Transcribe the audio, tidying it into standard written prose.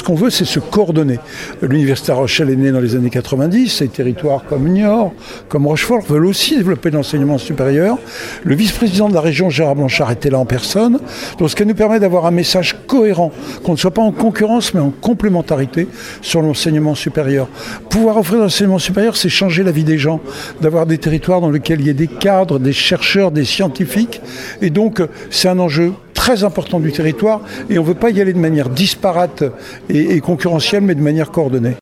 ce qu'on veut, c'est se coordonner. L'Université de La Rochelle est née dans les années 90, et territoires comme Niort, comme Rochefort veulent aussi développer l'enseignement supérieur. Le vice-président de la région, Gérard Blanchard, était là en personne. Donc ce qui nous permet d'avoir un message cohérent, qu'on ne soit pas en concurrence, mais en complémentarité sur l'enseignement supérieur. Pouvoir offrir l'enseignement supérieur, c'est changer la vie des gens, d'avoir des territoires dans lesquels il y a des cadres, des chercheurs, des scientifiques. Et donc, c'est un enjeu très important du territoire et on ne veut pas y aller de manière disparate et concurrentielle, mais de manière coordonnée.